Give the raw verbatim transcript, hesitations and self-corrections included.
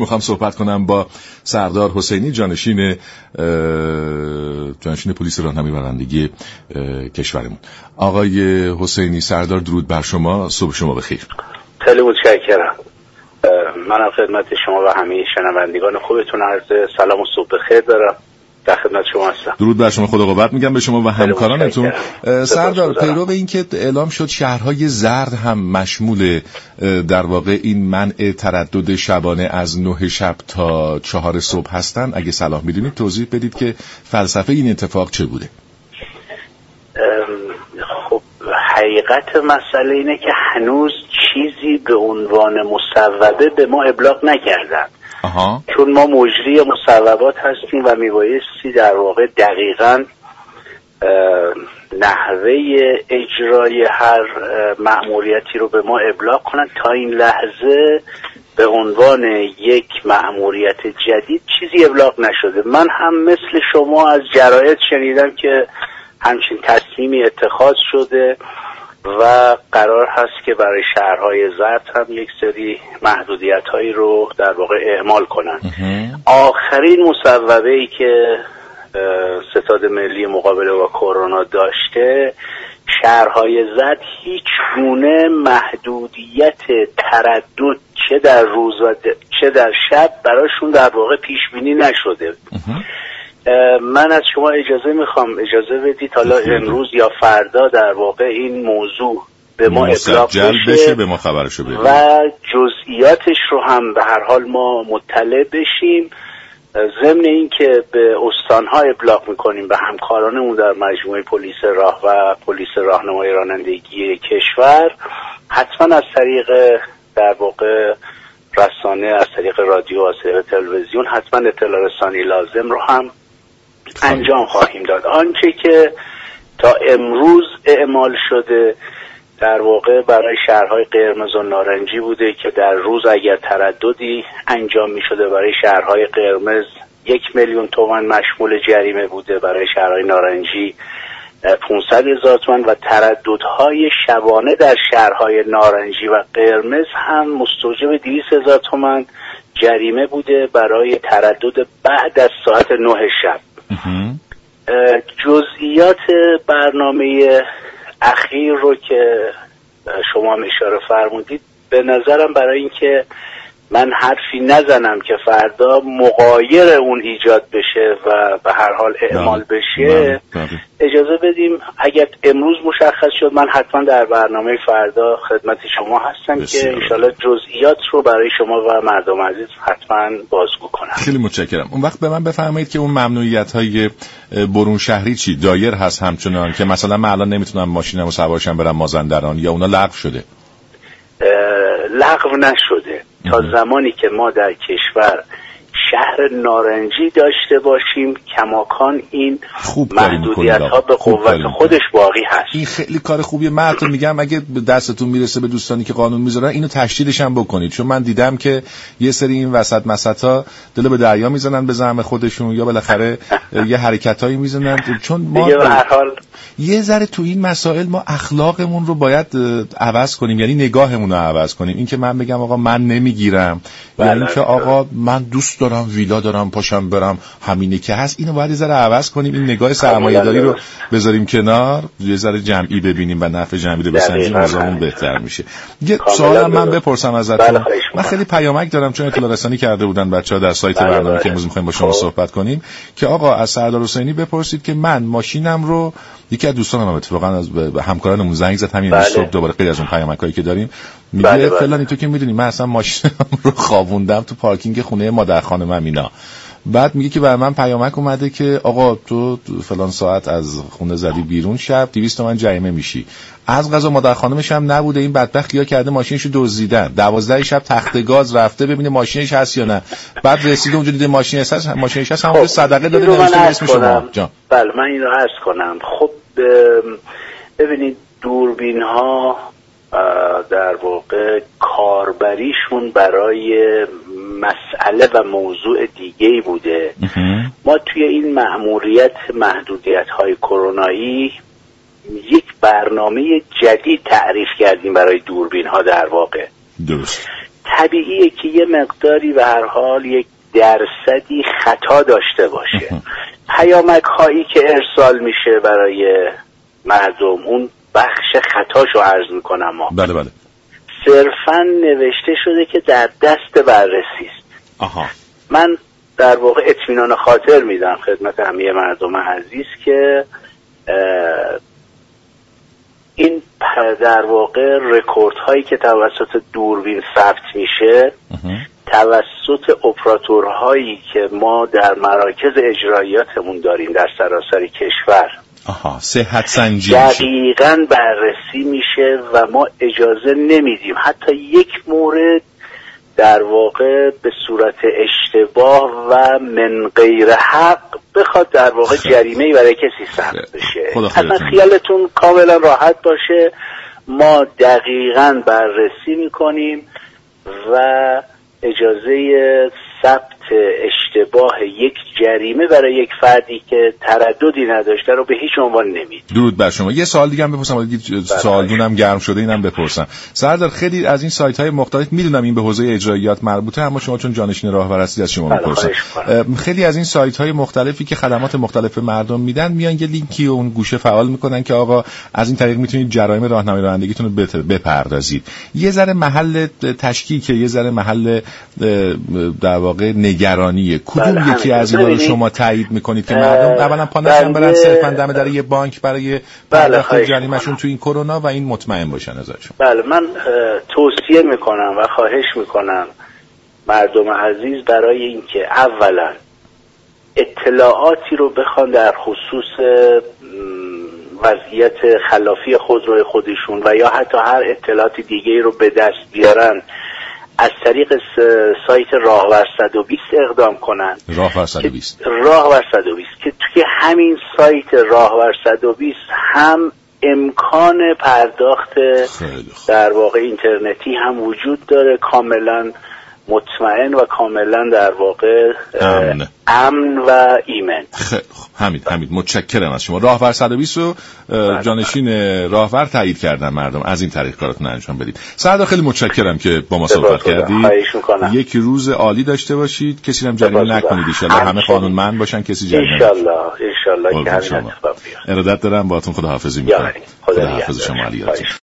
میخوام صحبت کنم با سردار حسینی، جانشین جانشین پلیس راهنمایی و رانندگی کشورمون. آقای حسینی، سردار درود بر شما، صبح شما بخیر. خیلی متشکرم. منم خدمت شما و همه شنوندگان خوبتون عرض سلام و صبح بخیر دارم. در خدمت شما هستم. درود بر شما، خدا قوت میگم به شما و همکارانتون. سردار، پیرو به این که اعلام شد شهرهای زرد هم مشمول در واقع این منع تردد شبانه از نه شب تا چهار صبح هستن، اگه صلاح میدونید توضیح بدید که فلسفه این اتفاق چه بوده؟ خب حقیقت مسئله اینه که هنوز چیزی به عنوان مصوبه به ما ابلاغ نکردن. آها. چون ما مجری مصوبات هستیم و میبایستی در واقع دقیقاً نحوه اجرای هر مأموریتی رو به ما ابلاغ کنن. تا این لحظه به عنوان یک مأموریت جدید چیزی ابلاغ نشده. من هم مثل شما از جراید شنیدم که همچین تصمیمی اتخاذ شده و قرار هست که برای شهرهای زرد هم یک سری محدودیت‌هایی رو در واقع اعمال کنن. آخرین مصوبه‌ای که ستاد ملی مقابله با کرونا داشته، شهرهای زرد هیچ گونه محدودیت تردد چه در روز و چه در شب براشون در واقع پیش بینی نشده. من از شما اجازه میخوام اجازه بدید حالا امروز یا فردا در واقع این موضوع به ما ابلاغ بشه, بشه به ما خبرشو بدید و جزئیاتش رو هم به هر حال ما مطلع بشیم. ضمن این که به استانها ابلاغ میکنیم، به همکارانمون در مجموعه پلیس راه و پلیس راهنمایی رانندگی کشور، حتما از طریق در واقع رسانه، از طریق رادیو، از طریق تلویزیون حتما اطلاع رسانی لازم رو هم انجام خواهیم داد. آنچه که تا امروز اعمال شده در واقع برای شهرهای قرمز و نارنجی بوده که در روز اگر ترددی انجام می شده برای شهرهای قرمز یک میلیون تومان مشمول جریمه بوده، برای شهرهای نارنجی پانصد هزار تومان و ترددهای شبانه در شهرهای نارنجی و قرمز هم مستوجب دویست هزار تومان جریمه بوده برای تردد بعد از ساعت نه شب. جزئیات برنامه اخیر رو که شما هم اشاره فرمودید، به نظرم برای اینکه من حرفی نزنم که فردا مغایر اون ایجاد بشه و به هر حال اعمال بشه، اجازه بدیم اگر امروز مشخص شد من حتما در برنامه فردا خدمت شما هستم که انشالله جزئیات رو برای شما و مردم عزیز حتما بازگو کنم. خیلی متشکرم. اون وقت به من بفرمایید که اون ممنوعیت‌های برون شهری چی دایر هست همچنان که مثلا من الان نمیتونم ماشینمو سوارشم برم مازندران یا اونا لغو شده؟ لغو نشده. تا زمانی که ما در کشور شهر نارنجی داشته باشیم کماکان این محدودیت ها به قوت خودش باقی هست. این خیلی کار خوبیه. من حتی میگم اگه دستتون میرسه به دوستانی که قانون میذارن اینو تشدیدش هم بکنید، چون من دیدم که یه سری این وسط مسطا دل به دریا میزنن به زعم خودشون یا بالاخره یه حرکتایی میزنن. چون ما دیگه به هر حال یه ذره تو این مسائل ما اخلاقمون رو باید عوض کنیم، یعنی نگاهمون رو عوض کنیم. این که من بگم آقا من نمیگیرم یا یعنی اینکه آقا من دوست دارم ویلا دارم پاشم برم همینه که هست، اینو باید یه ذره عوض کنیم. این نگاه سرمایه‌داری رو بذاریم کنار، یه ذره جمعی ببینیم و نفع جمعی رو بسنجیم، وضعمون بهتر میشه. یه سوالم من بپرسم ازتون. من خیلی پیامک دارم چون اطلاع رسانی کرده بودن بچه‌ها در سایت برنامه که امروز می‌خوایم با شما صحبت کنیم که آقا از سردار حسینی بپرسید که من ماشینم رو، یکی از دوستانم اتفاقا از همکارانمون زنگ زد همین صبح دوباره غیر از اون پیامکایی که داریم، میگه فلانی تو که میدونی من اصلا ماشینم رو خوابوندم تو پارکینگ خونه مادر خانم اینا. بعد میگه که برای من پیامک اومده که آقا تو فلان ساعت از خونه زدی بیرون، شب دویست تومن جریمه میشی. از قضا مادر خانمش هم نبوده، این بدبخت خیا کرده ماشینشو دزدیدن، دوازده شب تخت گاز رفته ببینه ماشینش هست یا نه. بعد رسیده اونجا دیده ماشینش هست، ماشینش هست، همون صدقه داده نوشته اسم شما. جان بله من اینو عرض کنم. خب ببینید دوربین ها در واقع کاربریشون برای مسئله و موضوع دیگه‌ای بوده. ما توی این مأموریت محدودیت های کرونایی یک برنامه جدید تعریف کردیم برای دوربین ها. در واقع درست طبیعیه که یه مقداری به هر حال یک درصدی خطا داشته باشه. پیامک هایی که ارسال میشه برای مردم اون بخش خطاشو عرض میکنم ما بله بله صرفا نوشته شده که در دست بررسی است. آها. من در واقع اطمینان خاطر میدم خدمت همه مردم عزیز که این در واقع رکورد هایی که توسط دوربین ثبت میشه توسط اپراتورهایی که ما در مراکز اجراییاتمون داریم در سراسر کشور آها صحت سنجی دقیقاً بررسی میشه و ما اجازه نمیدیم حتی یک مورد در واقع به صورت اشتباه و من غیر حق بخواد در واقع جریمه‌ای برای کسی ثبت بشه. حتما خیالتون کاملا راحت باشه، ما دقیقاً بررسی میکنیم و اجازه ثبت اشتباه یک جریمه برای یک فردی که ترددی نداشته رو به هیچ عنوان نمید. درود بر شما. یه سوال دیگه هم بپرسم، دیگه سوال دونم گرم شده اینم بپرسم. سردار خیلی از این سایت های مختلف میدونم این به حوزه اجراییات مربوطه، اما شما چون جانشین راهور هستید از شما میپرسم. خیلی از این سایت های مختلفی که خدمات مختلف مردم میدن میان یه لینکی اون گوشه فعال میکنن که آقا از این طریق میتونید جرایم راهنمایی رانندگیتون رو بپردازید. یه ذره محل تشکیک، یه ذره محل در واقع نگرانیه. کدوم یکی از اینا رو شما تایید میکنید که مردم اولا پا نشن برن صرفا دم در یه بانک برای پرداخت جریمه‌شون تو این کرونا و این مطمئن باشن ازشون؟ بله، من توصیه میکنم و خواهش میکنم مردم عزیز برای اینکه اولا اطلاعاتی رو بخوان در خصوص وضعیت خلافی خودروی خودشون و یا حتی هر اطلاعات دیگه‌ای رو به دست بیارن از طریق سایت راهور صد و بیست اقدام کنن. راهور صد و بیست راهور صد و بیست که توی همین سایت راهور صد و بیست هم امکان پرداخت در واقع اینترنتی هم وجود داره، کاملا مطمئن و کاملا در واقع امن, امن و ایمن. خیلی خوب، حمید حمید متشکرم از شما. راهور صد و بیست رو جانشین راهور تایید کردن مردم، از این طریق کاراتون انجام بدید. سردار خیلی متشکرم که با ما صحبت کردید. یک روز عالی داشته باشید، کسی هم جریمه نکنید ان شاءالله، همه قانونمند باشن، کسی جریمه ان شاءالله ان شاءالله که همین اتفاق بیفته. ارادت دارم، باهاتون خداحافظی می‌کنم. خدا حافظ شما علی.